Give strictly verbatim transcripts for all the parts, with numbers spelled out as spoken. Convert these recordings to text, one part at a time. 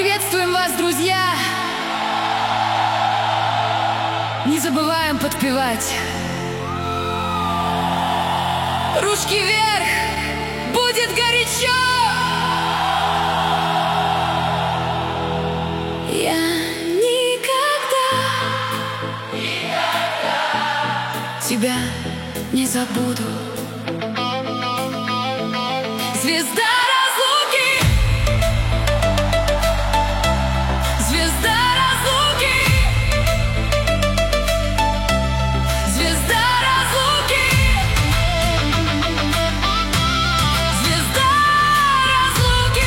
Приветствуем вас, друзья! Не забываем подпевать. Ручки вверх! Будет горячо! Я никогда, никогда тебя не забуду. Звезда разлуки, звезда разлуки, звезда разлуки, звезда разлуки.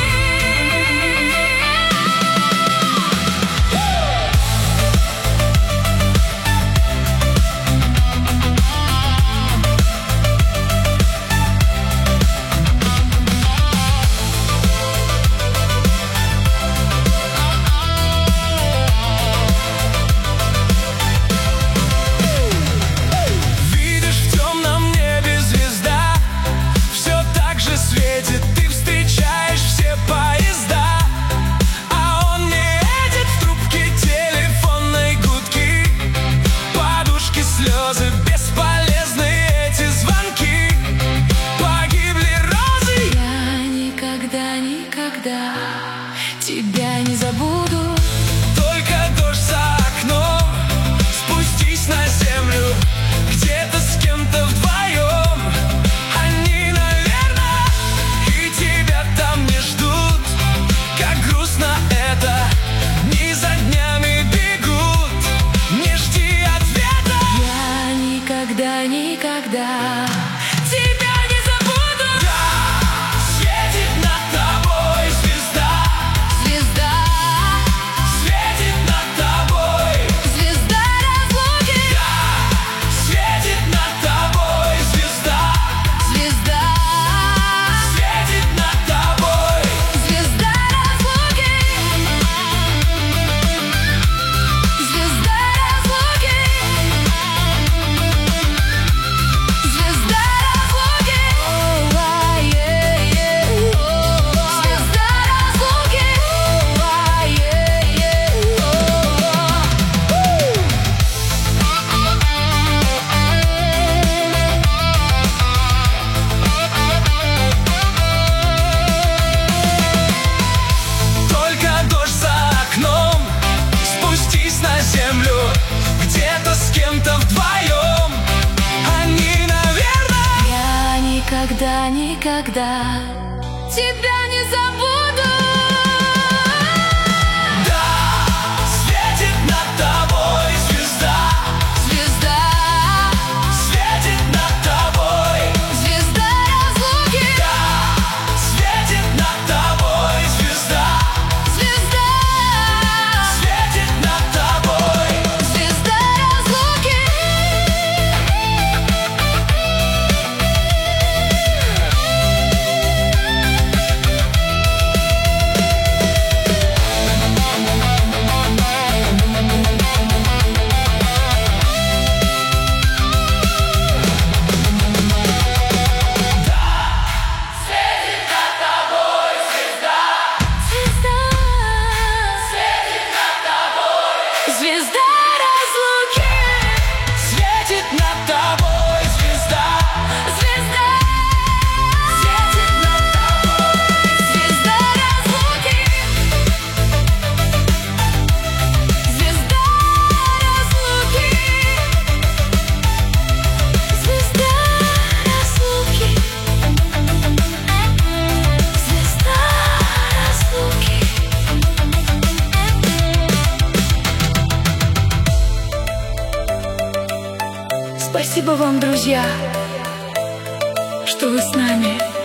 Ты встречаешь все поезда, а он не едет, в трубке телефонной гудки, подушки, слезы, бесполезны эти звонки. Погибли розы. Я никогда, никогда тебя не забуду. Только дождь за окном, спустись на землю, где-то с кем-то вдвоем. Они, наверное, и тебя там не ждут. Как грустно это, дни за днями бегут. Не жди ответа. Я никогда, никогда тебя не забуду. Да, светит над тобой звезда, Звезда, светит над тобой. звезда разлуки, Да, светит над тобой звезда, звезда, светит над тобой. звезда разлуки, звезда разлуки, звезда разлуки. О, а, е, е, о, звезда разлуки. О, а, е, е, о. Только дождь за окном, спустись на землю, где-то с кем-то вдвоем. Они, наверное, Я никогда, никогда тебя не забуду. да, светит над тобой звезда, Звезда, светит над тобой. звезда разлуки, Да, светит над тобой звезда, звезда, светит над тобой. звезда разлуки. Звезда, звезда разлуки, Светит над тобой звезда, звезда, светит над тобой. звезда разлуки, звезда разлуки, звезда разлуки, звезда разлуки. Спасибо вам, друзья, что вы с нами.